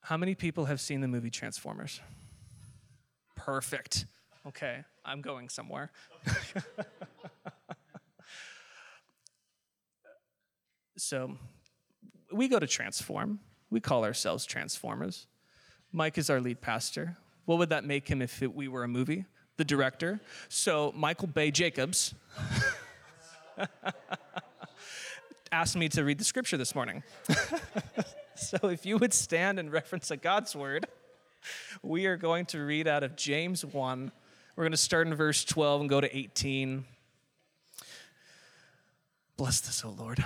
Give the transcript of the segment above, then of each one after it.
How many people have seen the movie Transformers? Perfect. Okay, I'm going somewhere. So we go to Transform. We call ourselves Transformers. Mike is our lead pastor. What would that make him if we were a movie? The director. So Michael Bay Jacobs asked me to read the scripture this morning. So if you would stand in reference to God's word, we are going to read out of James 1. We're going to start in verse 12 and go to 18. Bless this, O Lord.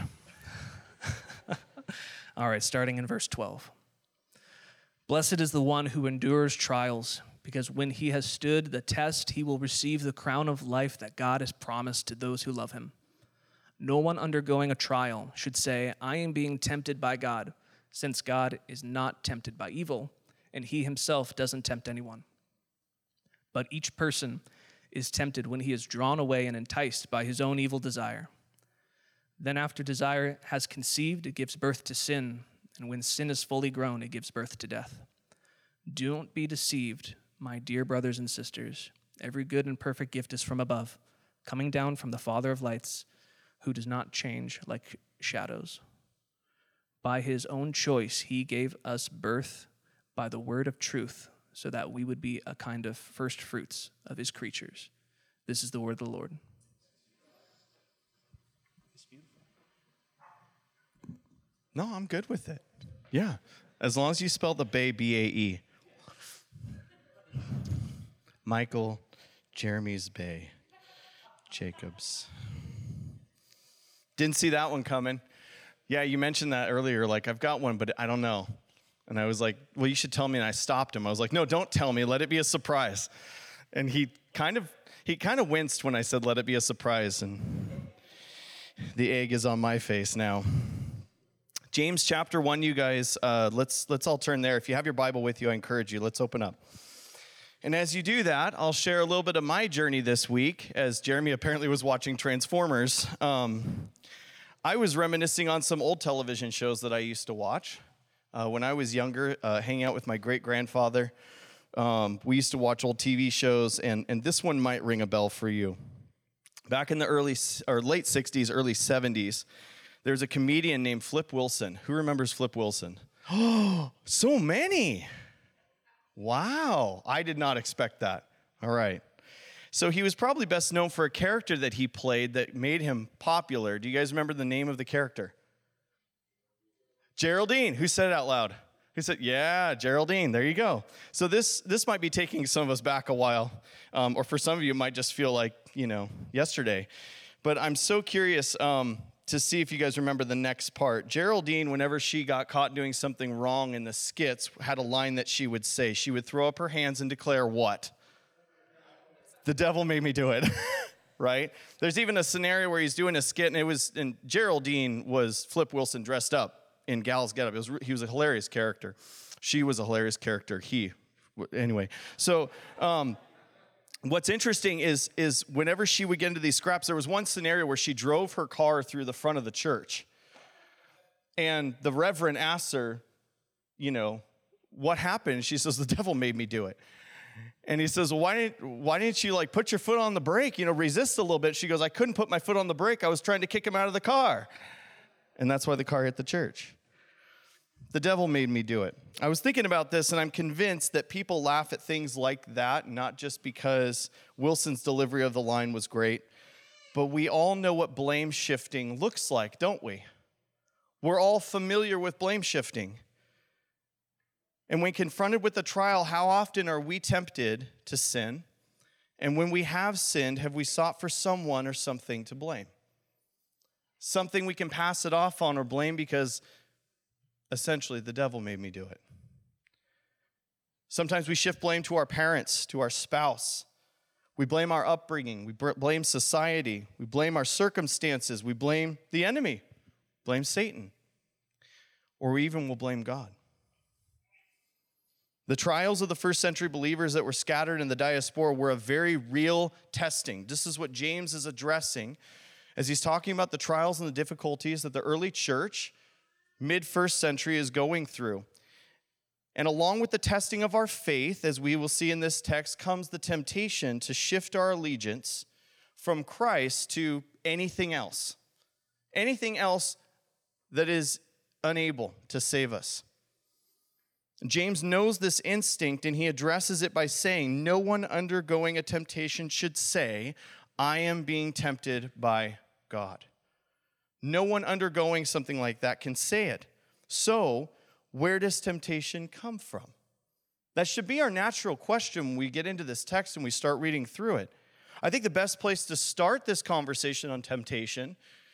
All right, starting in verse 12. Blessed is the one who endures trials, because when he has stood the test, he will receive the crown of life that God has promised to those who love him. No one undergoing a trial should say, I am being tempted by God, since God is not tempted by evil, and he himself doesn't tempt anyone. But each person is tempted when he is drawn away and enticed by his own evil desire. Then after desire has conceived, it gives birth to sin, and when sin is fully grown, it gives birth to death. Don't be deceived, my dear brothers and sisters. Every good and perfect gift is from above, coming down from the Father of lights, who does not change like shadows. By his own choice, he gave us birth by the word of truth, so that we would be a kind of first fruits of his creatures. This is the word of the Lord. No, I'm good with it. Yeah, as long as you spell the Bay, B-A-E. Michael Jeremy's Bay Jacobs. Didn't see that one coming. Yeah, you mentioned that earlier. Like, I've got one, but I don't know. And I was like, well, you should tell me. And I stopped him. I was like, no, don't tell me. Let it be a surprise. And he kind of winced when I said, let it be a surprise. And the egg is on my face now. James chapter 1, you guys, let's all turn there. If you have your Bible with you, I encourage you. Let's open up. And as you do that, I'll share a little bit of my journey this week, as Jeremy apparently was watching Transformers. I was reminiscing on some old television shows that I used to watch. When I was younger, hanging out with my great-grandfather, we used to watch old TV shows, and this one might ring a bell for you. Back in the late 60s, early 70s, there's a comedian named Flip Wilson. Who remembers Flip Wilson? Oh, so many. Wow, I did not expect that. All right. So he was probably best known for a character that he played that made him popular. Do you guys remember the name of the character? Geraldine. Who said it out loud? Who said, yeah, Geraldine. There you go. So this might be taking some of us back a while, or for some of you, it might just feel like, yesterday. But I'm so curious to see if you guys remember the next part. Geraldine, whenever she got caught doing something wrong in the skits, had a line that she would say. She would throw up her hands and declare what? The devil made me do it, right? There's even a scenario where he's doing a skit, and Geraldine was Flip Wilson dressed up in gal's getup. He was a hilarious character. She was a hilarious character. Anyway. So what's interesting is whenever she would get into these scraps, there was one scenario where she drove her car through the front of the church, and the reverend asked her, what happened? She says, the devil made me do it. And he says, well, why didn't you put your foot on the brake, resist a little bit? She goes, I couldn't put my foot on the brake. I was trying to kick him out of the car. And that's why the car hit the church. The devil made me do it. I was thinking about this, and I'm convinced that people laugh at things like that, not just because Wilson's delivery of the line was great, but we all know what blame shifting looks like, don't we? We're all familiar with blame shifting. And when confronted with a trial, how often are we tempted to sin? And when we have sinned, have we sought for someone or something to blame? Something we can pass it off on or blame because essentially the devil made me do it. Sometimes we shift blame to our parents, to our spouse. We blame our upbringing. We blame society. We blame our circumstances. We blame the enemy, blame Satan. Or we even will blame God. The trials of the first century believers that were scattered in the diaspora were a very real testing. This is what James is addressing as he's talking about the trials and the difficulties that the early church, mid-first century, is going through. And along with the testing of our faith, as we will see in this text, comes the temptation to shift our allegiance from Christ to anything else that is unable to save us. James knows this instinct, and he addresses it by saying, no one undergoing a temptation should say, I am being tempted by God. No one undergoing something like that can say it. So, where does temptation come from? That should be our natural question when we get into this text and we start reading through it. I think the best place to start this conversation on temptation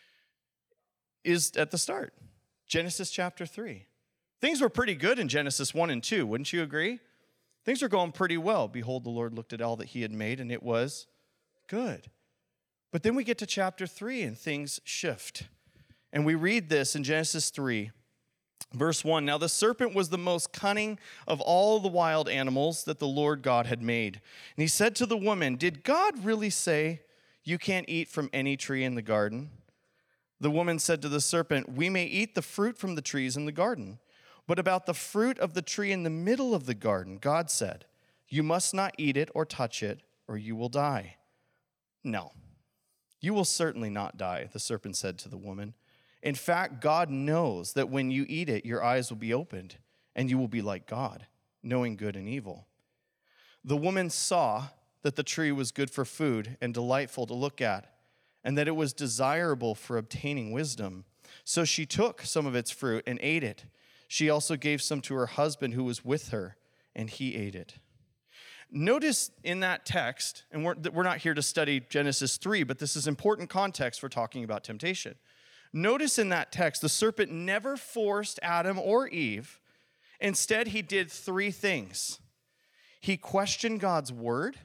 is at the start, Genesis chapter 3. Things were pretty good in Genesis 1 and 2, wouldn't you agree? Things were going pretty well. Behold, the Lord looked at all that he had made, and it was good. But then we get to chapter 3, and things shift. And we read this in Genesis 3, verse 1. Now the serpent was the most cunning of all the wild animals that the Lord God had made. And he said to the woman, did God really say, you can't eat from any tree in the garden? The woman said to the serpent, we may eat the fruit from the trees in the garden. But about the fruit of the tree in the middle of the garden, God said, you must not eat it or touch it, or you will die. No, you will certainly not die, the serpent said to the woman. In fact, God knows that when you eat it, your eyes will be opened, and you will be like God, knowing good and evil. The woman saw that the tree was good for food and delightful to look at, and that it was desirable for obtaining wisdom. So she took some of its fruit and ate it. She also gave some to her husband who was with her, and he ate it. Notice in that text, and we're not here to study Genesis 3, but this is important context for talking about temptation. Notice in that text, the serpent never forced Adam or Eve. Instead, he did three things. He questioned God's word,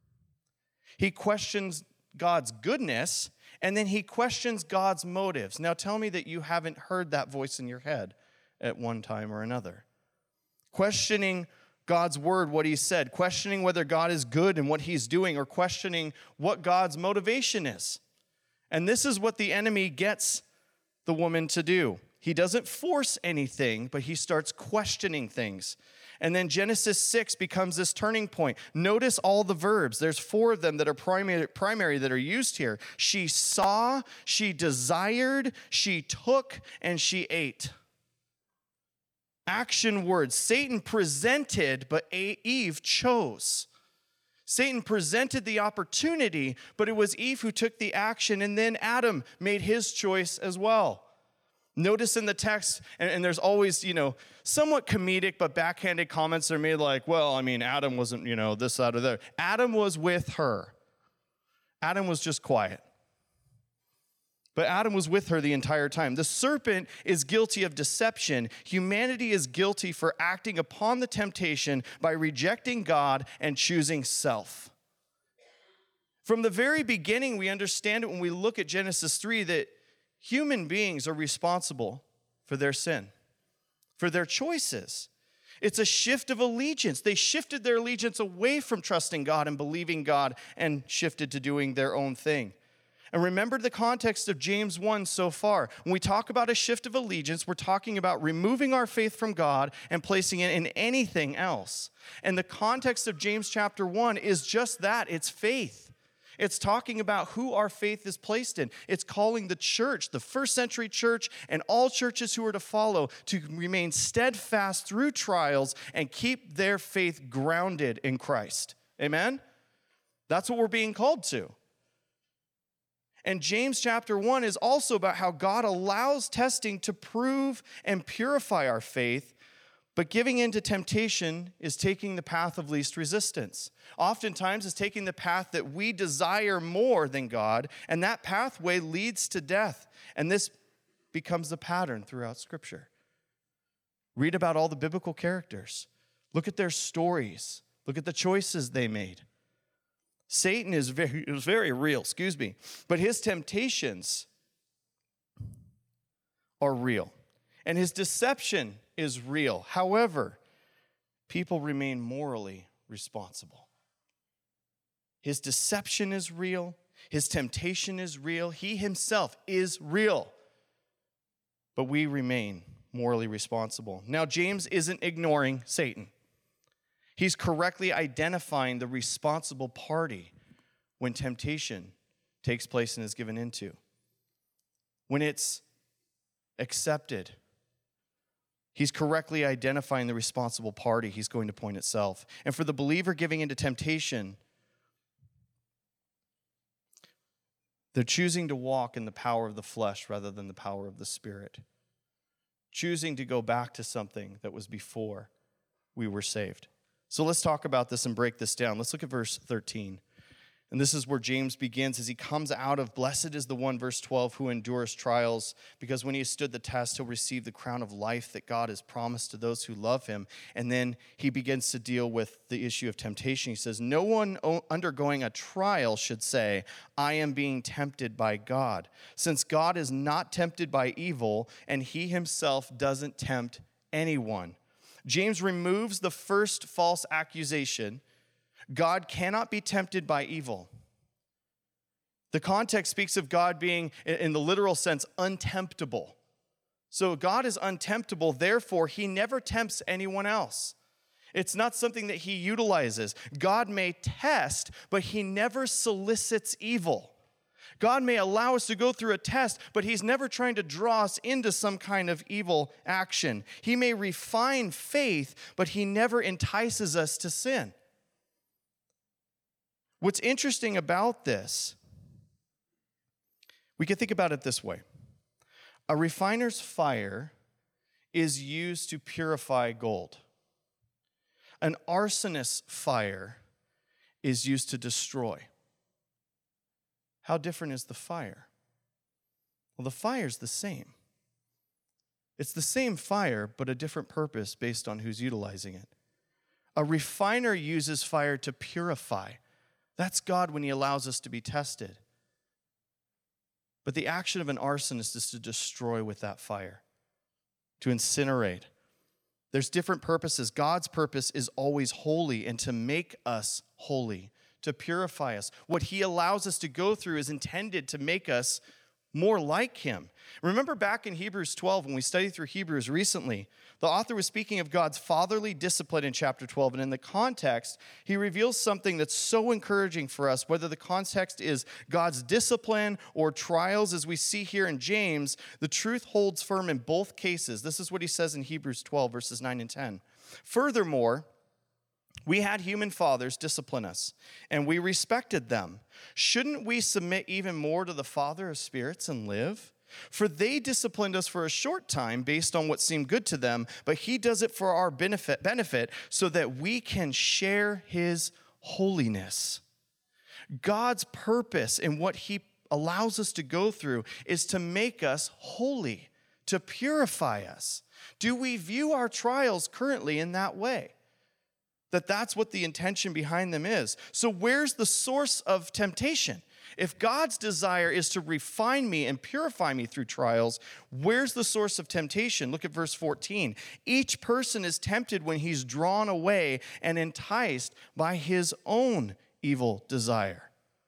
he questions God's goodness, and then he questions God's motives. Now tell me that you haven't heard that voice in your head at one time or another. Questioning God's word, what he said, questioning whether God is good and what he's doing, or questioning what God's motivation is. And this is what the enemy gets the woman to do. He doesn't force anything, but he starts questioning things. And then Genesis 6 becomes this turning point. Notice all the verbs. There's 4 of them that are primary that are used here. She saw, she desired, she took, and she ate. Action words. Satan presented, but Eve chose. Satan presented the opportunity, but it was Eve who took the action, and then Adam made his choice as well. Notice in the text, and there's always, somewhat comedic but backhanded comments are made like, well, Adam wasn't, this, that, or that. Adam was with her. Adam was just quiet. But Adam was with her the entire time. The serpent is guilty of deception. Humanity is guilty for acting upon the temptation by rejecting God and choosing self. From the very beginning, we understand it when we look at Genesis 3 that human beings are responsible for their sin, for their choices. It's a shift of allegiance. They shifted their allegiance away from trusting God and believing God and shifted to doing their own thing. And remember the context of James 1 so far. When we talk about a shift of allegiance, we're talking about removing our faith from God and placing it in anything else. And the context of James chapter 1 is just that. It's faith. It's talking about who our faith is placed in. It's calling the church, the first century church, and all churches who are to follow to remain steadfast through trials and keep their faith grounded in Christ. Amen? That's what we're being called to. And James chapter 1 is also about how God allows testing to prove and purify our faith, but giving in to temptation is taking the path of least resistance. Oftentimes, it's taking the path that we desire more than God, and that pathway leads to death. And this becomes the pattern throughout Scripture. Read about all the biblical characters. Look at their stories. Look at the choices they made. Satan is very real, but his temptations are real, and his deception is real. However, people remain morally responsible. His deception is real, his temptation is real, he himself is real, but we remain morally responsible. Now, James isn't ignoring Satan. He's correctly identifying the responsible party when temptation takes place and is given into. When it's accepted, he's correctly identifying the responsible party he's going to point itself. And for the believer giving into temptation, they're choosing to walk in the power of the flesh rather than the power of the Spirit. Choosing to go back to something that was before we were saved. So let's talk about this and break this down. Let's look at verse 13. And this is where James begins as he comes out of, blessed is the one, verse 12, who endures trials, because when he has stood the test, he'll receive the crown of life that God has promised to those who love him. And then he begins to deal with the issue of temptation. He says, no one undergoing a trial should say, I am being tempted by God, since God is not tempted by evil, and he himself doesn't tempt anyone. James removes the first false accusation. God cannot be tempted by evil. The context speaks of God being, in the literal sense, untemptable. So God is untemptable, therefore he never tempts anyone else. It's not something that he utilizes. God may test, but he never solicits evil. God may allow us to go through a test, but he's never trying to draw us into some kind of evil action. He may refine faith, but he never entices us to sin. What's interesting about this, we can think about it this way. A refiner's fire is used to purify gold. An arsonist's fire is used to destroy. How different is the fire? Well, the fire's the same. It's the same fire, but a different purpose based on who's utilizing it. A refiner uses fire to purify. That's God when he allows us to be tested. But the action of an arsonist is to destroy with that fire, to incinerate. There's different purposes. God's purpose is always holy and to make us holy, to purify us. What he allows us to go through is intended to make us more like him. Remember back in Hebrews 12, when we studied through Hebrews recently, the author was speaking of God's fatherly discipline in chapter 12, and in the context, he reveals something that's so encouraging for us, whether the context is God's discipline or trials, as we see here in James, the truth holds firm in both cases. This is what he says in Hebrews 12, verses 9 and 10. Furthermore, we had human fathers discipline us, and we respected them. Shouldn't we submit even more to the Father of spirits and live? For they disciplined us for a short time based on what seemed good to them, but he does it for our benefit so that we can share his holiness. God's purpose in what he allows us to go through is to make us holy, to purify us. Do we view our trials currently in that way? That's what the intention behind them is. So where's the source of temptation? If God's desire is to refine me and purify me through trials, where's the source of temptation? Look at verse 14. Each person is tempted when he's drawn away and enticed by his own evil desire.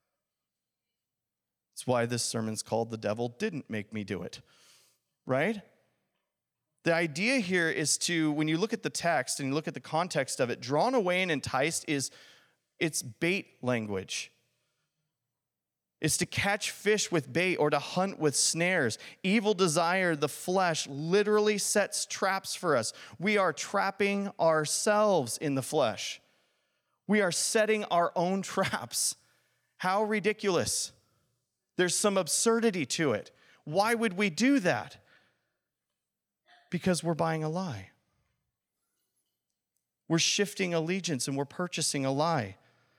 That's why this sermon's called "The Devil Didn't Make Me Do It," right? The idea here is to, when you look at the text and you look at the context of it, drawn away and enticed it's bait language. It's to catch fish with bait or to hunt with snares. Evil desire, the flesh, literally sets traps for us. We are trapping ourselves in the flesh. We are setting our own traps. How ridiculous. There's some absurdity to it. Why would we do that? Because we're buying a lie. We're shifting allegiance and we're purchasing a lie.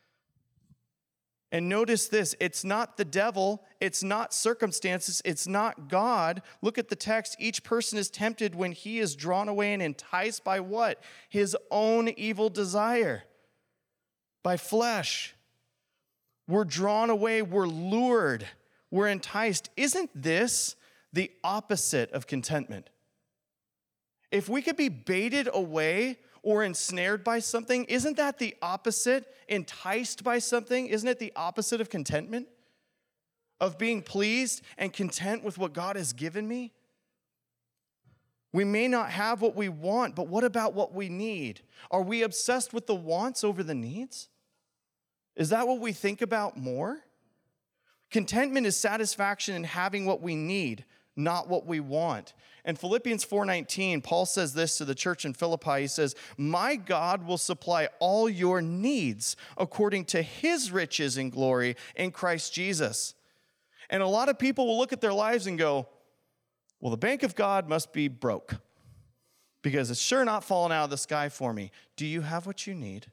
And notice this, it's not the devil, it's not circumstances, it's not God. Look at the text. Each person is tempted when he is drawn away and enticed by what? His own evil desire. By flesh. We're drawn away, we're lured, we're enticed. Isn't this the opposite of contentment? If we could be baited away or ensnared by something, isn't that the opposite? Enticed by something, isn't it the opposite of contentment? Of being pleased and content with what God has given me? We may not have what we want, but what about what we need? Are we obsessed with the wants over the needs? Is that what we think about more? Contentment is satisfaction in having what we need, not what we want. And Philippians 4:19, Paul says this to the church in Philippi. He says, "My God will supply all your needs according to his riches in glory in Christ Jesus." And a lot of people will look at their lives and go, well, the bank of God must be broke because it's sure not falling out of the sky for me. Do you have what you need?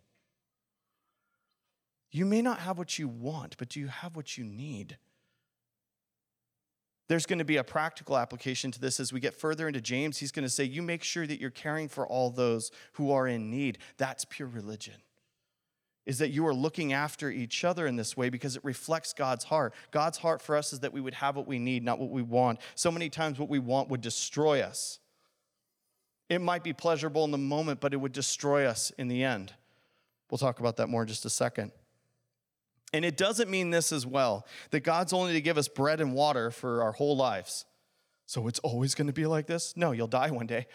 You may not have what you want, but do you have what you need? There's going to be a practical application to this as we get further into James. He's going to say, you make sure that you're caring for all those who are in need. That's pure religion, is that you are looking after each other in this way because it reflects God's heart. God's heart for us is that we would have what we need, not what we want. So many times what we want would destroy us. It might be pleasurable in the moment, but it would destroy us in the end. We'll talk about that more in just a second. And it doesn't mean this as well, that God's only to give us bread and water for our whole lives. So it's always going to be like this? No, you'll die one day.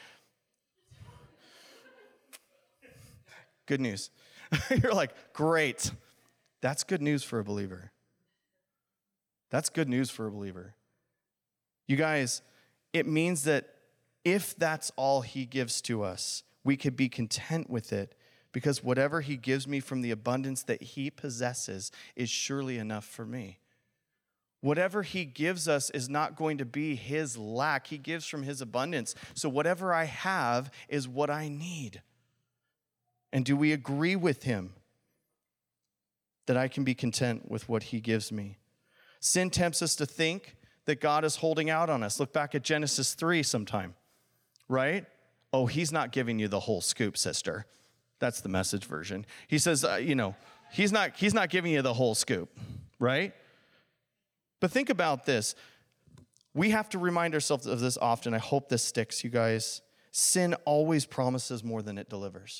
Good news. You're like, great. That's good news for a believer. That's good news for a believer. You guys, it means that if that's all he gives to us, we could be content with it, because whatever he gives me from the abundance that he possesses is surely enough for me. Whatever he gives us is not going to be his lack. He gives from his abundance. So whatever I have is what I need. And do we agree with him that I can be content with what he gives me? Sin tempts us to think that God is holding out on us. Look back at Genesis 3 sometime, right? Oh, he's not giving you the whole scoop, sister. That's the Message version. He says, he's not giving you the whole scoop, right? But think about this. We have to remind ourselves of this often. I hope this sticks, you guys. Sin always promises more than it delivers.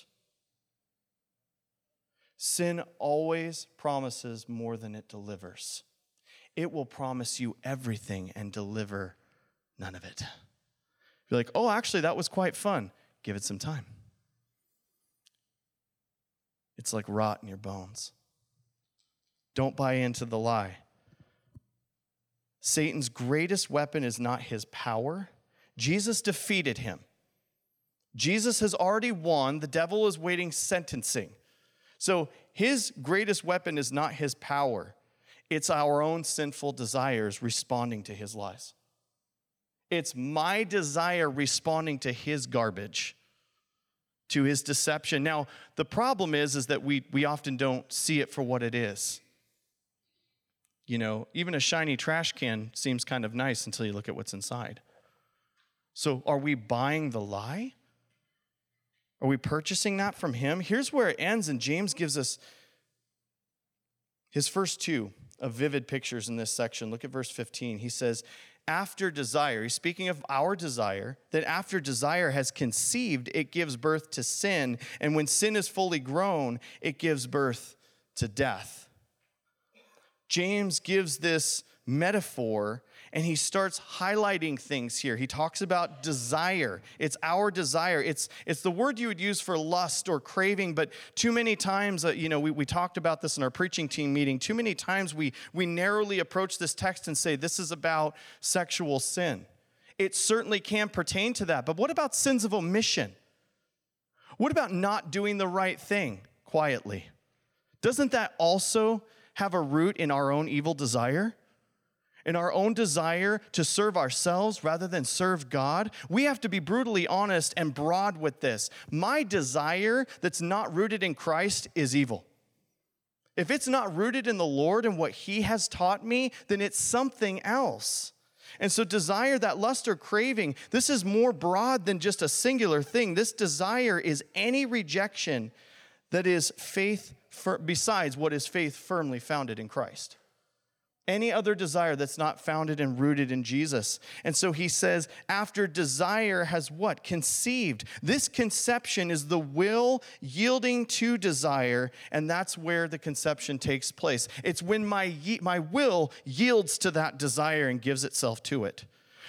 Sin always promises more than it delivers. It will promise you everything and deliver none of it. You're like, oh, actually, that was quite fun. Give it some time. It's like rot in your bones. Don't buy into the lie. Satan's greatest weapon is not his power. Jesus defeated him. Jesus has already won. The devil is waiting sentencing. So his greatest weapon is not his power. It's our own sinful desires responding to his lies. It's my desire responding to his garbage, to his deception. Now, the problem is that we often don't see it for what it is. You know, even a shiny trash can seems kind of nice until you look at what's inside. So are we buying the lie? Are we purchasing that from him? Here's where it ends, and James gives us his first two of vivid pictures in this section. Look at verse 15. He says, after desire, he's speaking of our desire, that after desire has conceived, it gives birth to sin. And when sin is fully grown, it gives birth to death. James gives this metaphor, and he starts highlighting things here. He talks about desire. It's our desire. It's the word you would use for lust or craving, but too many times, we talked about this in our preaching team meeting. Too many times we narrowly approach this text and say, this is about sexual sin. It certainly can pertain to that, but what about sins of omission? What about not doing the right thing quietly? Doesn't that also have a root in our own evil desire? In our own desire to serve ourselves rather than serve God? We have to be brutally honest and broad with this. My desire that's not rooted in Christ is evil. If it's not rooted in the Lord and what he has taught me, then it's something else. And so desire, that lust or craving, this is more broad than just a singular thing. This desire is any rejection that is faith besides what is faith firmly founded in Christ. Any other desire that's not founded and rooted in Jesus. And so he says, after desire has what? Conceived. This conception is the will yielding to desire, and that's where the conception takes place. It's when my will yields to that desire and gives itself to it.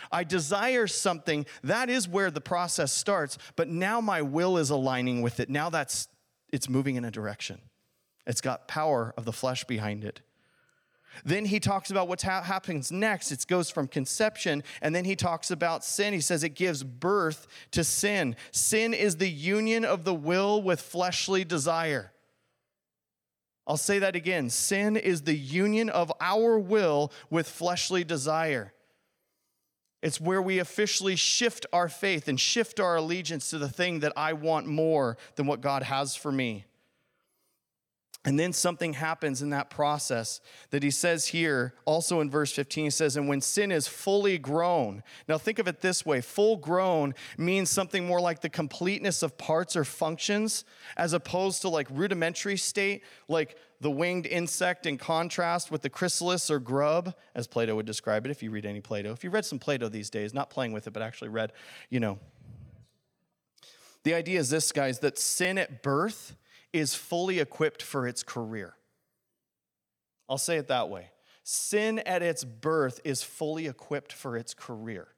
I desire something. That is where the process starts. But now my will is aligning with it. Now it's moving in a direction. It's got power of the flesh behind it. Then he talks about what happens next. It goes from conception, and then he talks about sin. He says it gives birth to sin. Sin is the union of the will with fleshly desire. I'll say that again. Sin is the union of our will with fleshly desire. It's where we officially shift our faith and shift our allegiance to the thing that I want more than what God has for me. And then something happens in that process that he says here, also in verse 15, he says, and when sin is fully grown. Now think of it this way. Full grown means something more like the completeness of parts or functions, as opposed to like rudimentary state, like the winged insect in contrast with the chrysalis or grub, as Plato would describe it, if you read any Plato. If you read some Plato these days, not playing with it, but actually read, The idea is this, guys, that sin at birth is fully equipped for its career. I'll say it that way. Sin at its birth is fully equipped for its career.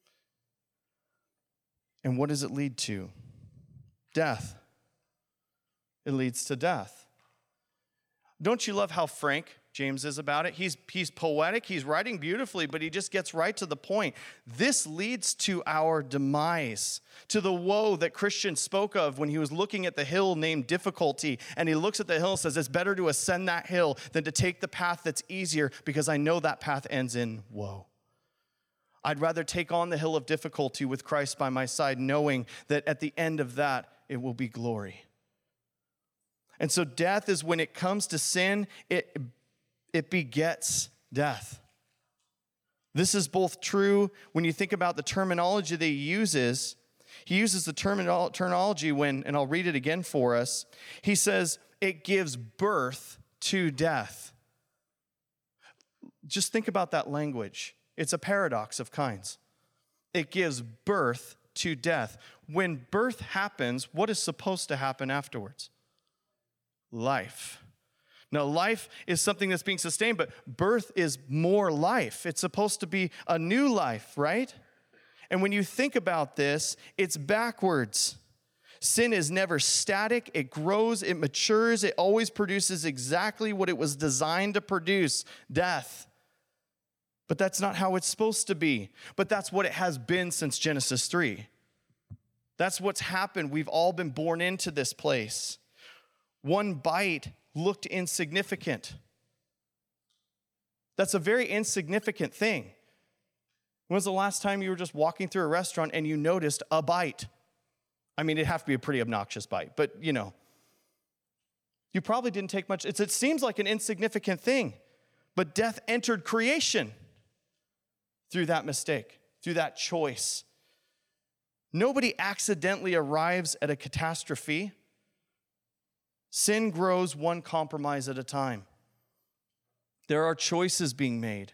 And what does it lead to? Death. It leads to death. Don't you love how frank James is about it? He's poetic, he's writing beautifully, but he just gets right to the point. This leads to our demise, to the woe that Christian spoke of when he was looking at the hill named difficulty, and he looks at the hill and says, it's better to ascend that hill than to take the path that's easier, because I know that path ends in woe. I'd rather take on the hill of difficulty with Christ by my side, knowing that at the end of that, it will be glory. And so death is when it comes to sin, it begets death. This is both true when you think about the terminology that he uses. He uses the terminology when, and I'll read it again for us. He says, it gives birth to death. Just think about that language. It's a paradox of kinds. It gives birth to death. When birth happens, what is supposed to happen afterwards? Life. Now, life is something that's being sustained, but birth is more life. It's supposed to be a new life, right? And when you think about this, it's backwards. Sin is never static. It grows, it matures, it always produces exactly what it was designed to produce, death. But that's not how it's supposed to be. But that's what it has been since Genesis 3. That's what's happened. We've all been born into this place. One bite looked insignificant. That's a very insignificant thing. When was the last time you were just walking through a restaurant and you noticed a bite? I mean, it'd have to be a pretty obnoxious bite, but you probably didn't take much. It seems like an insignificant thing, but death entered creation through that mistake, through that choice. Nobody accidentally arrives at a catastrophe. Sin grows one compromise at a time. There are choices being made.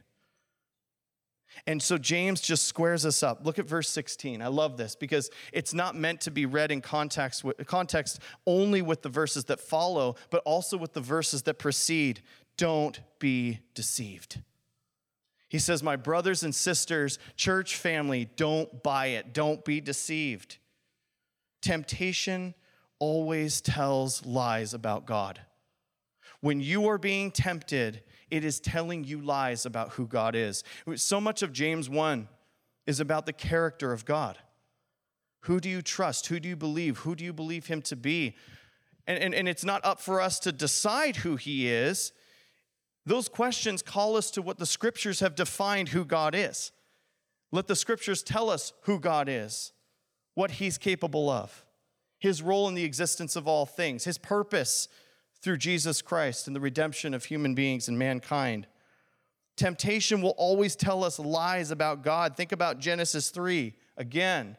And so James just squares us up. Look at verse 16. I love this because it's not meant to be read in context only with the verses that follow, but also with the verses that precede. Don't be deceived. He says, my brothers and sisters, church family, don't buy it. Don't be deceived. Temptation always tells lies about God. When you are being tempted, it is telling you lies about who God is. So much of James 1 is about the character of God. Who do you trust? Who do you believe? Who do you believe him to be? And it's not up for us to decide who he is. Those questions call us to what the scriptures have defined who God is. Let the scriptures tell us who God is, what he's capable of, his role in the existence of all things, his purpose through Jesus Christ and the redemption of human beings and mankind. Temptation will always tell us lies about God. Think about Genesis 3 again.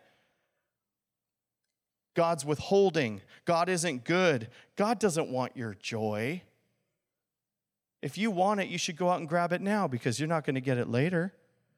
God's withholding. God isn't good. God doesn't want your joy. If you want it, you should go out and grab it now because you're not going to get it later.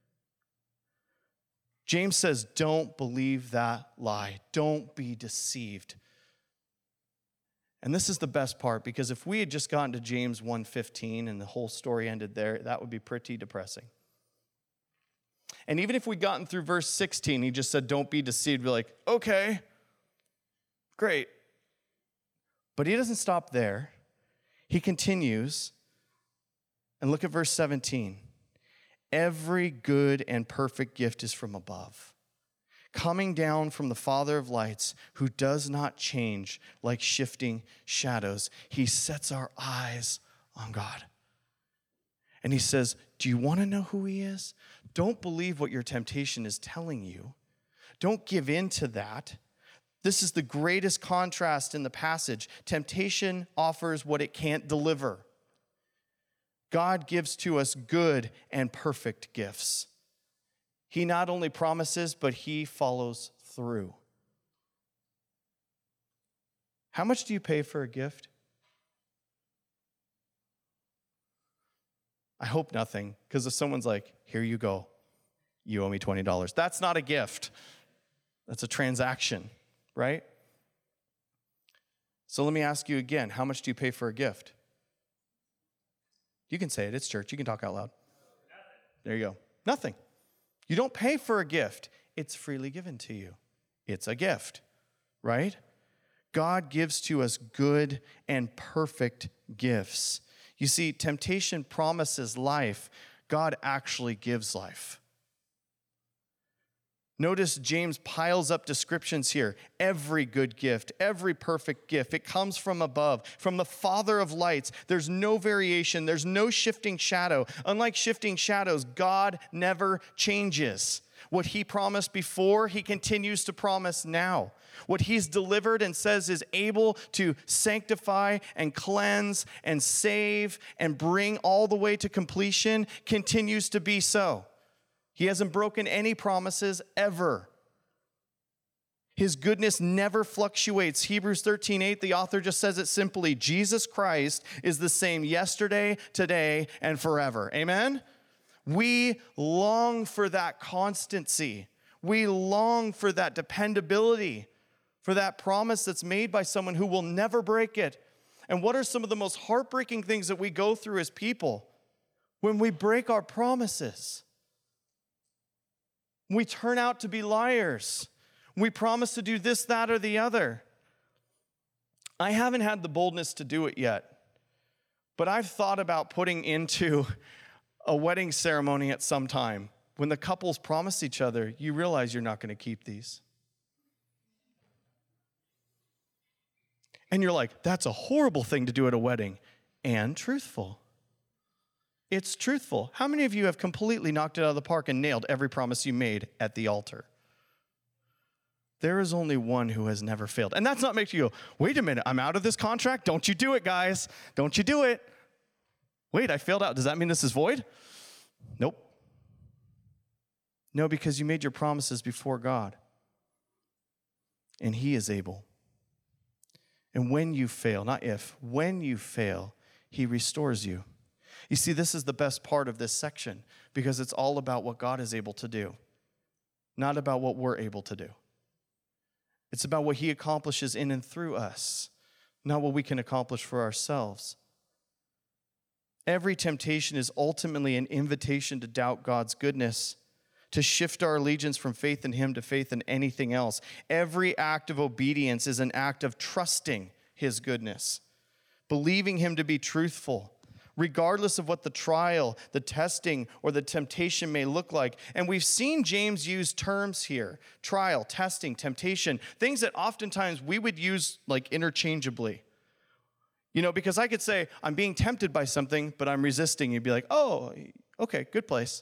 James says, don't believe that lie. Don't be deceived. And this is the best part, because if we had just gotten to James 1:15 and the whole story ended there, that would be pretty depressing. And even if we'd gotten through verse 16, he just said, don't be deceived. We're like, okay, great. But he doesn't stop there. He continues, and look at verse 17. Every good and perfect gift is from above, coming down from the Father of lights, who does not change like shifting shadows. He sets our eyes on God. And he says, do you want to know who he is? Don't believe what your temptation is telling you. Don't give in to that. This is the greatest contrast in the passage. Temptation offers what it can't deliver. God gives to us good and perfect gifts. He not only promises, but he follows through. How much do you pay for a gift? I hope nothing, because if someone's like, here you go, you owe me $20. That's not a gift. That's a transaction, right? So let me ask you again, how much do you pay for a gift? You can say it, it's church, you can talk out loud. Nothing. There you go. Nothing. You don't pay for a gift. It's freely given to you. It's a gift, right? God gives to us good and perfect gifts. You see, temptation promises life. God actually gives life. Notice James piles up descriptions here. Every good gift, every perfect gift, it comes from above, from the Father of lights. There's no variation. There's no shifting shadow. Unlike shifting shadows, God never changes. What he promised before, he continues to promise now. What he's delivered and says is able to sanctify and cleanse and save and bring all the way to completion continues to be so. He hasn't broken any promises ever. His goodness never fluctuates. Hebrews 13:8, the author just says it simply. Jesus Christ is the same yesterday, today, and forever. Amen? We long for that constancy. We long for that dependability, for that promise that's made by someone who will never break it. And what are some of the most heartbreaking things that we go through as people? When we break our promises. We turn out to be liars. We promise to do this, that, or the other. I haven't had the boldness to do it yet, but I've thought about putting into a wedding ceremony at some time. When the couples promise each other, you realize you're not going to keep these. And you're like, that's a horrible thing to do at a wedding. And truthful. It's truthful. How many of you have completely knocked it out of the park and nailed every promise you made at the altar? There is only one who has never failed. And that's not making you go, wait a minute, I'm out of this contract? Don't you do it, guys. Don't you do it. Wait, I failed out. Does that mean this is void? Nope. No, because you made your promises before God. And he is able. And when you fail, not if, when you fail, he restores you. You see, this is the best part of this section because it's all about what God is able to do, not about what we're able to do. It's about what he accomplishes in and through us, not what we can accomplish for ourselves. Every temptation is ultimately an invitation to doubt God's goodness, to shift our allegiance from faith in him to faith in anything else. Every act of obedience is an act of trusting his goodness, believing him to be truthful, regardless of what the trial, the testing, or the temptation may look like. And we've seen James use terms here: trial, testing, temptation, things that oftentimes we would use like interchangeably. You know, because I could say, I'm being tempted by something, but I'm resisting. You'd be like, oh, okay, good place.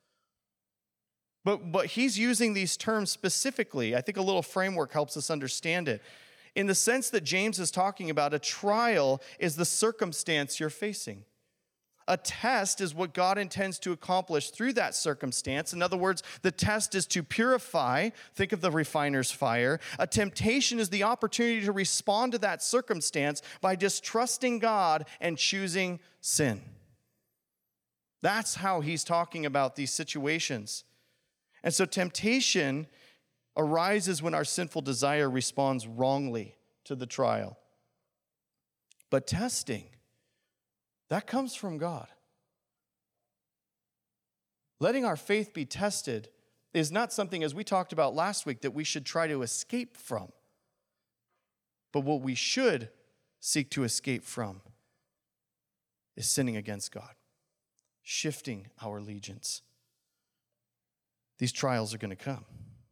But he's using these terms specifically. I think a little framework helps us understand it. In the sense that James is talking about, a trial is the circumstance you're facing. A test is what God intends to accomplish through that circumstance. In other words, the test is to purify. Think of the refiner's fire. A temptation is the opportunity to respond to that circumstance by distrusting God and choosing sin. That's how he's talking about these situations. And so temptation arises when our sinful desire responds wrongly to the trial. But testing, that comes from God. Letting our faith be tested is not something, as we talked about last week, that we should try to escape from. But what we should seek to escape from is sinning against God, shifting our allegiance. These trials are going to come.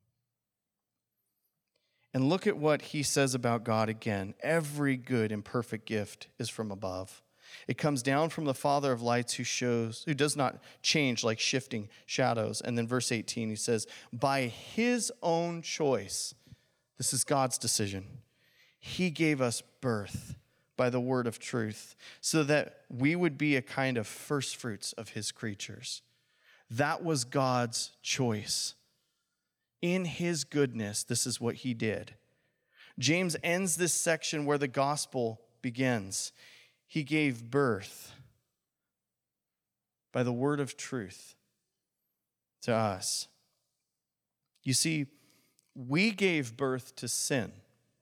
And look at what he says about God again. Every good and perfect gift is from above. It comes down from the Father of lights who does not change like shifting shadows. And then verse 18, he says, by his own choice, this is God's decision, he gave us birth by the word of truth so that we would be a kind of first fruits of his creatures. That was God's choice. In his goodness, this is what he did. James ends this section where the gospel begins. He gave birth by the word of truth to us. You see, we gave birth to sin,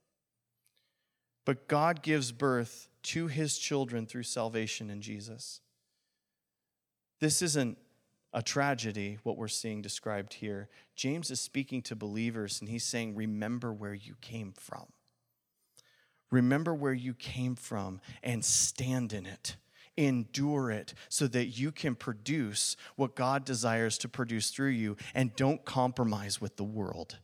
but God gives birth to his children through salvation in Jesus. This isn't a tragedy, what we're seeing described here. James is speaking to believers, and he's saying, remember where you came from. Remember where you came from and stand in it. Endure it so that you can produce what God desires to produce through you, and don't compromise with the world.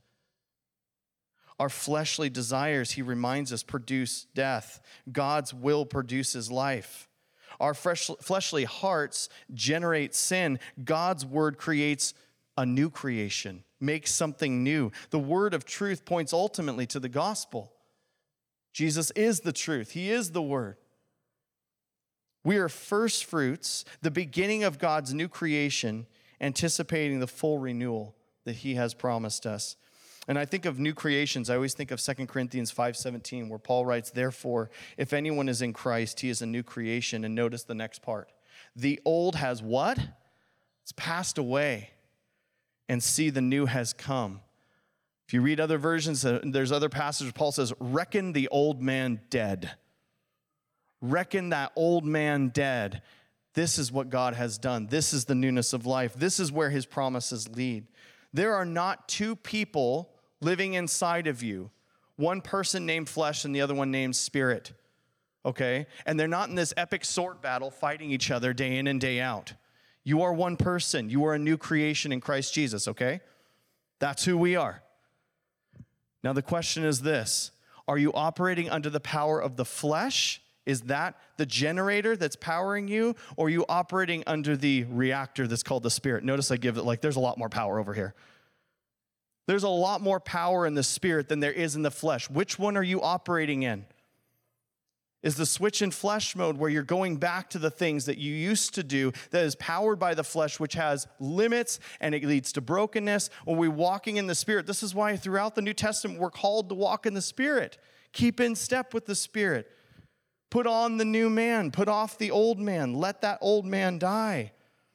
Our fleshly desires, he reminds us, produce death. God's will produces life. Our fleshly hearts generate sin. God's word creates a new creation, makes something new. The word of truth points ultimately to the gospel. Jesus is the truth. He is the word. We are first fruits, the beginning of God's new creation, anticipating the full renewal that he has promised us. And I think of new creations. I always think of 2 Corinthians 5:17, where Paul writes, therefore, if anyone is in Christ, he is a new creation. And notice the next part. The old has what? It's passed away. And see, the new has come. If you read other versions, there's other passages, Paul says, reckon the old man dead. Reckon that old man dead. This is what God has done. This is the newness of life. This is where his promises lead. There are not two people living inside of you, one person named flesh and the other one named spirit, okay? And they're not in this epic sword battle fighting each other day in and day out. You are one person. You are a new creation in Christ Jesus, okay? That's who we are. Now the question is this: are you operating under the power of the flesh? Is that the generator that's powering you? Or are you operating under the reactor that's called the spirit? Notice I give it there's a lot more power over here. There's a lot more power in the spirit than there is in the flesh. Which one are you operating in? Is the switch in flesh mode where you're going back to the things that you used to do that is powered by the flesh, which has limits and it leads to brokenness? Or are we walking in the spirit? This is why throughout the New Testament we're called to walk in the spirit. Keep in step with the spirit. Put on the new man. Put off the old man. Let that old man die.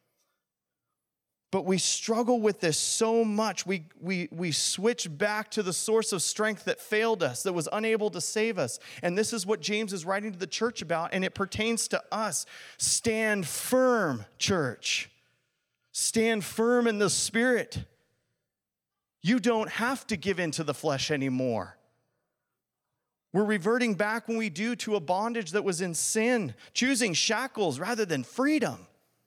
But we struggle with this so much. We switch back to the source of strength that failed us, that was unable to save us. And this is what James is writing to the church about, and it pertains to us. Stand firm, church. Stand firm in the spirit. You don't have to give in to the flesh anymore. We're reverting back when we do to a bondage that was in sin, choosing shackles rather than freedom.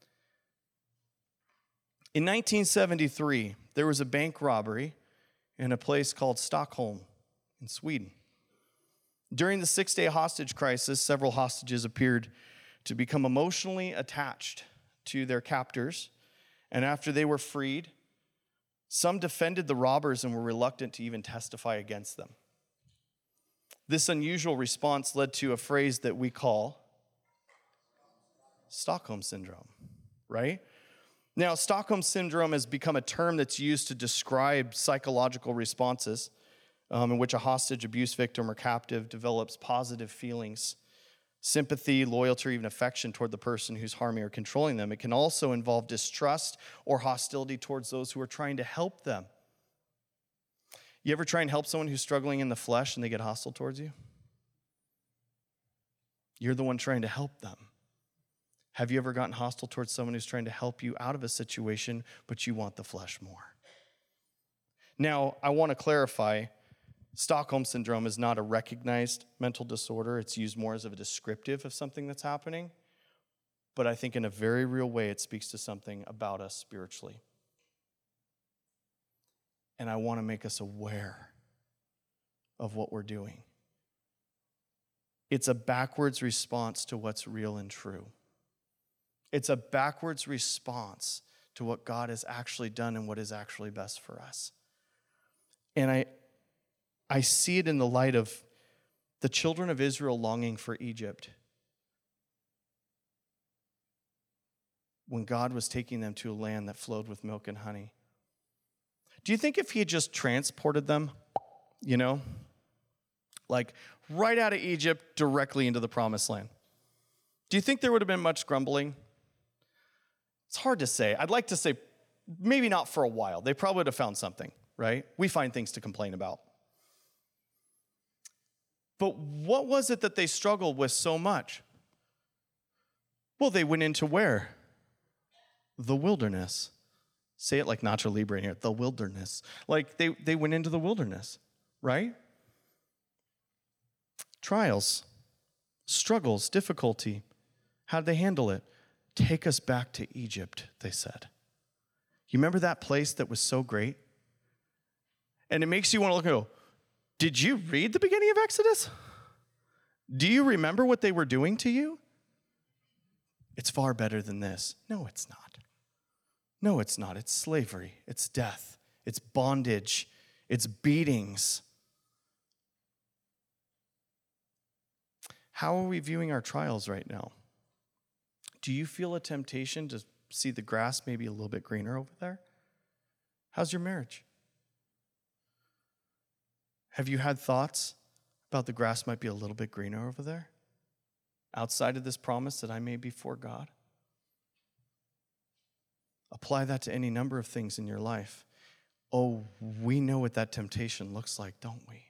In 1973, there was a bank robbery in a place called Stockholm in Sweden. During the 6-day hostage crisis, several hostages appeared to become emotionally attached to their captors. And after they were freed, some defended the robbers and were reluctant to even testify against them. This unusual response led to a phrase that we call Stockholm Syndrome, right? Now, Stockholm Syndrome has become a term that's used to describe psychological responses in which a hostage, abuse victim, or captive develops positive feelings, sympathy, loyalty, or even affection toward the person who's harming or controlling them. It can also involve distrust or hostility towards those who are trying to help them. You ever try and help someone who's struggling in the flesh and they get hostile towards you? You're the one trying to help them. Have you ever gotten hostile towards someone who's trying to help you out of a situation, but you want the flesh more? Now, I want to clarify, Stockholm Syndrome is not a recognized mental disorder. It's used more as a descriptive of something that's happening. But I think in a very real way, it speaks to something about us spiritually. And I want to make us aware of what we're doing. It's a backwards response to what's real and true. It's a backwards response to what God has actually done and what is actually best for us. And I see it in the light of the children of Israel longing for Egypt when God was taking them to a land that flowed with milk and honey. Do you think if he had just transported them, like right out of Egypt directly into the promised land, do you think there would have been much grumbling? It's hard to say. I'd like to say maybe not for a while. They probably would have found something, right? We find things to complain about. But what was it that they struggled with so much? Well, they went into where? The wilderness. Say it like Nacho Libre in here, the wilderness. Like they went into the wilderness, right? Trials, struggles, difficulty. How did they handle it? Take us back to Egypt, they said. You remember that place that was so great? And it makes you want to look and go, did you read the beginning of Exodus? Do you remember what they were doing to you? It's far better than this. No, it's not. No, it's not. It's slavery. It's death. It's bondage. It's beatings. How are we viewing our trials right now? Do you feel a temptation to see the grass maybe a little bit greener over there? How's your marriage? Have you had thoughts about the grass might be a little bit greener over there? Outside of this promise that I may be for God? Apply that to any number of things in your life. Oh, we know what that temptation looks like, don't we?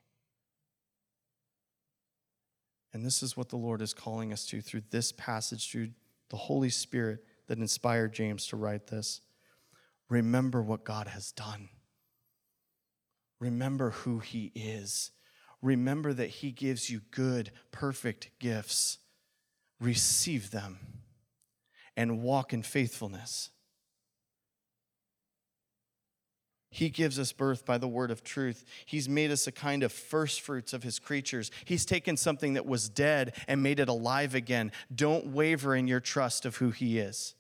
And this is what the Lord is calling us to through this passage, through the Holy Spirit that inspired James to write this. Remember what God has done. Remember who he is. Remember that he gives you good, perfect gifts. Receive them and walk in faithfulness. He gives us birth by the word of truth. He's made us a kind of first fruits of his creatures. He's taken something that was dead and made it alive again. Don't waver in your trust of who he is.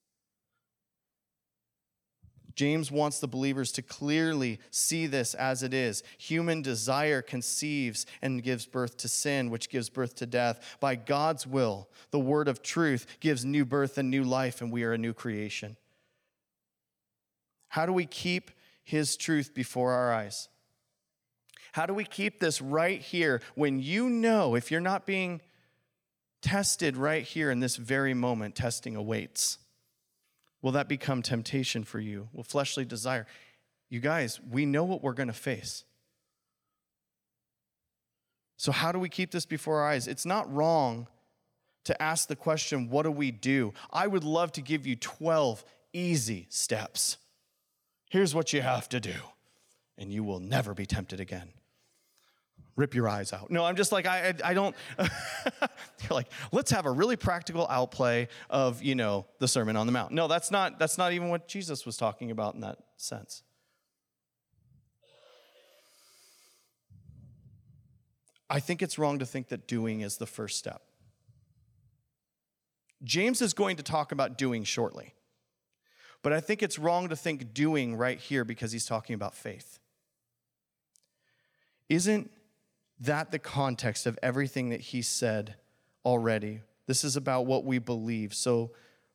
James wants the believers to clearly see this as it is. Human desire conceives and gives birth to sin, which gives birth to death. By God's will, the word of truth gives new birth and new life, and we are a new creation. How do we keep his truth before our eyes? How do we keep this right here when you know if you're not being tested right here in this very moment, testing awaits? Will that become temptation for you? Will fleshly desire? You guys, we know what we're going to face. So how do we keep this before our eyes? It's not wrong to ask the question, what do we do? I would love to give you 12 easy steps. Here's what you have to do, and you will never be tempted again. Rip your eyes out. No, I'm just like, I don't. You're like, let's have a really practical outplay of, the Sermon on the Mount. No, that's not even what Jesus was talking about in that sense. I think it's wrong to think that doing is the first step. James is going to talk about doing shortly. But I think it's wrong to think doing right here because he's talking about faith. Isn't that the context of everything that he said already? This is about what we believe. So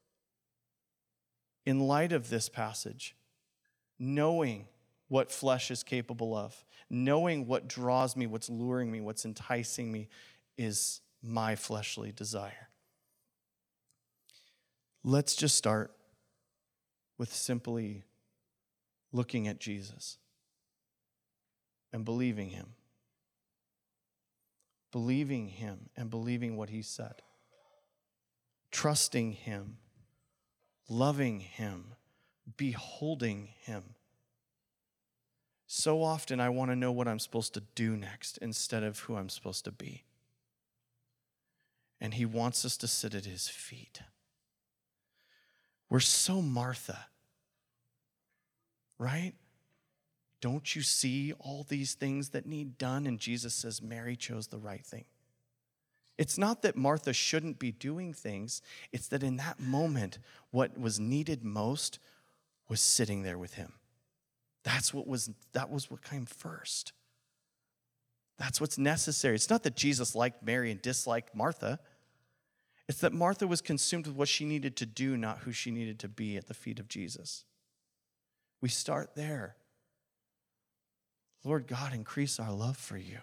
in light of this passage, knowing what flesh is capable of, knowing what draws me, what's luring me, what's enticing me, is my fleshly desire. Let's just start with simply looking at Jesus and believing him. Believing him and believing what he said. trusting him, loving him, beholding him. So often I want to know what I'm supposed to do next instead of who I'm supposed to be. And he wants us to sit at his feet. We're so Martha, right? Don't you see all these things that need done? And Jesus says, Mary chose the right thing. It's not that Martha shouldn't be doing things. It's that in that moment, what was needed most was sitting there with him. That was what came first. That's what's necessary. It's not that Jesus liked Mary and disliked Martha. It's that Martha was consumed with what she needed to do, not who she needed to be at the feet of Jesus. We start there. Lord God, increase our love for you.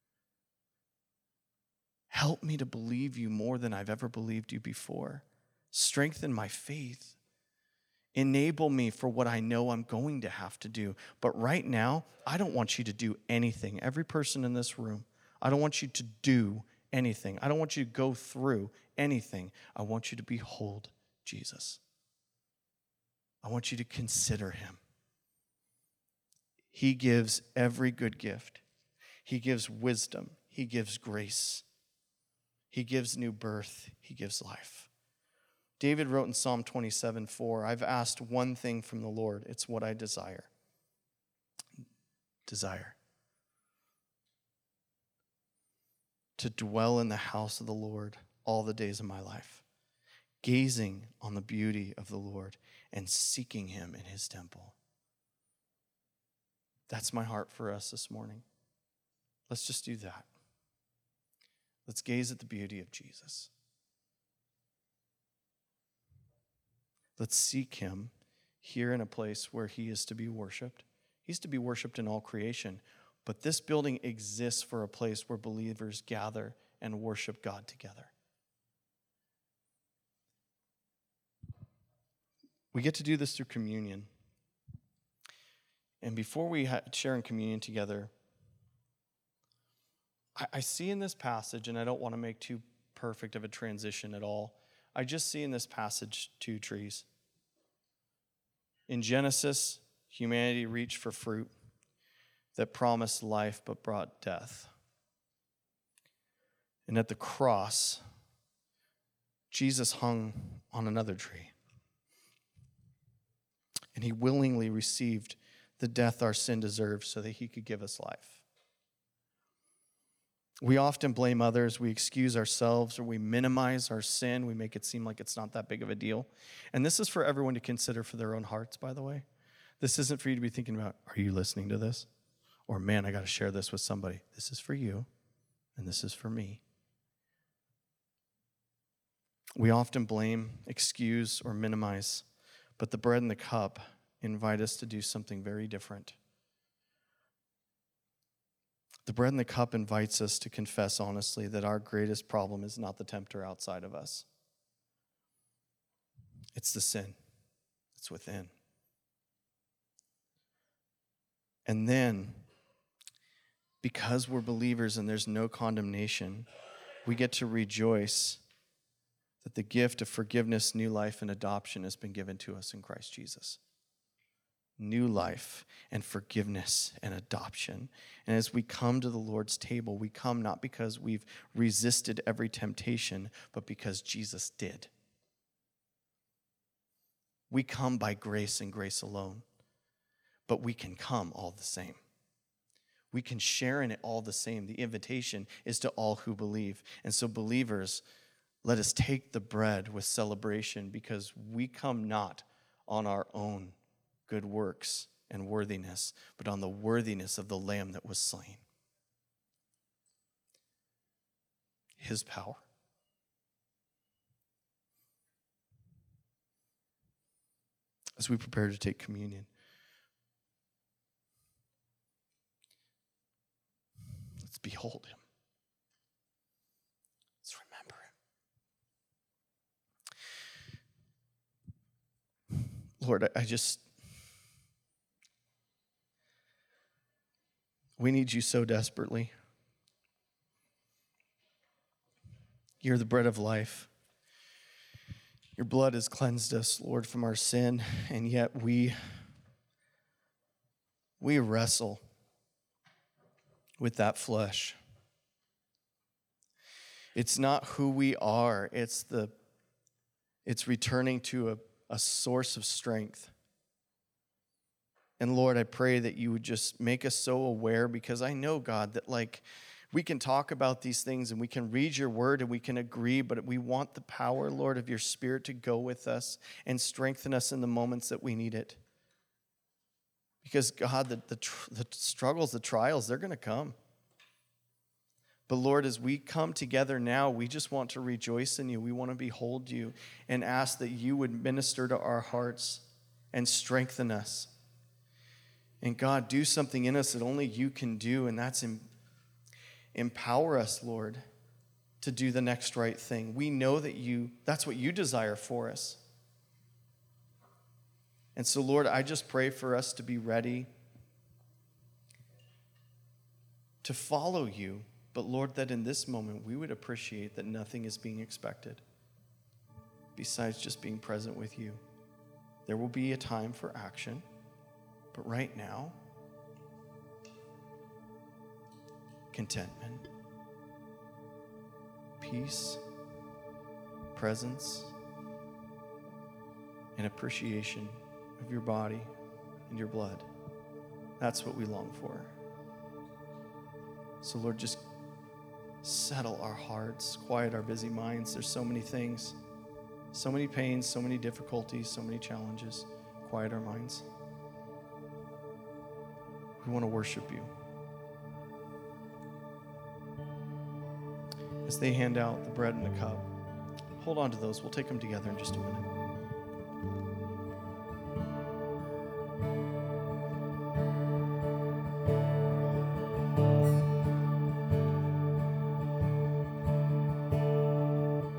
Help me to believe you more than I've ever believed you before. Strengthen my faith. Enable me for what I know I'm going to have to do. But right now, I don't want you to do anything. Every person in this room, I don't want you to do anything. I don't want you to go through anything. I want you to behold Jesus. I want you to consider him. He gives every good gift. He gives wisdom. He gives grace. He gives new birth. He gives life. David wrote in Psalm 27:4, I've asked one thing from the Lord. It's what I desire. Desire. To dwell in the house of the Lord all the days of my life, gazing on the beauty of the Lord and seeking him in his temple. That's my heart for us this morning. Let's just do that. Let's gaze at the beauty of Jesus. Let's seek him here in a place where he is to be worshiped. He's to be worshiped in all creation. But this building exists for a place where believers gather and worship God together. We get to do this through communion. And before we share in communion together, I see in this passage, and I don't want to make too perfect of a transition at all, I just see in this passage two trees. In Genesis, humanity reached for fruit that promised life but brought death. And at the cross, Jesus hung on another tree. And he willingly received the death our sin deserved so that he could give us life. We often blame others, we excuse ourselves, or we minimize our sin. We make it seem like it's not that big of a deal. And this is for everyone to consider for their own hearts, by the way. This isn't for you to be thinking about, are you listening to this? Or, man, I got to share this with somebody. This is for you, and this is for me. We often blame, excuse, or minimize, but the bread and the cup invite us to do something very different. The bread and the cup invites us to confess honestly that our greatest problem is not the tempter outside of us. It's the sin. It's within. And then, because we're believers and there's no condemnation, we get to rejoice that the gift of forgiveness, new life, and adoption has been given to us in Christ Jesus. New life and forgiveness and adoption. And as we come to the Lord's table, we come not because we've resisted every temptation, but because Jesus did. We come by grace and grace alone, but we can come all the same. We can share in it all the same. The invitation is to all who believe. And so believers, let us take the bread with celebration because we come not on our own good works and worthiness, but on the worthiness of the Lamb that was slain. His power. As we prepare to take communion, let's behold him. Let's remember him. Lord, we need you so desperately. You're the bread of life. Your blood has cleansed us, Lord, from our sin, and yet we wrestle with that flesh. It's not who we are. It's returning to a source of strength. And Lord, I pray that you would just make us so aware, because I know, God, that we can talk about these things and we can read your word and we can agree, but we want the power, Lord, of your Spirit to go with us and strengthen us in the moments that we need it. Because, God, the struggles, the trials, they're going to come. But, Lord, as we come together now, we just want to rejoice in you. We want to behold you and ask that you would minister to our hearts and strengthen us. And, God, do something in us that only you can do, and that's empower us, Lord, to do the next right thing. We know that that's what you desire for us. And so, Lord, I just pray for us to be ready to follow you. But, Lord, that in this moment we would appreciate that nothing is being expected besides just being present with you. There will be a time for action, but right now, contentment, peace, presence, and appreciation of your body and your blood. That's what we long for. So, Lord, just settle our hearts, quiet our busy minds. There's so many things, so many pains, so many difficulties, so many challenges. Quiet our minds. We want to worship you. As they hand out the bread and the cup, hold on to those. We'll take them together in just a minute.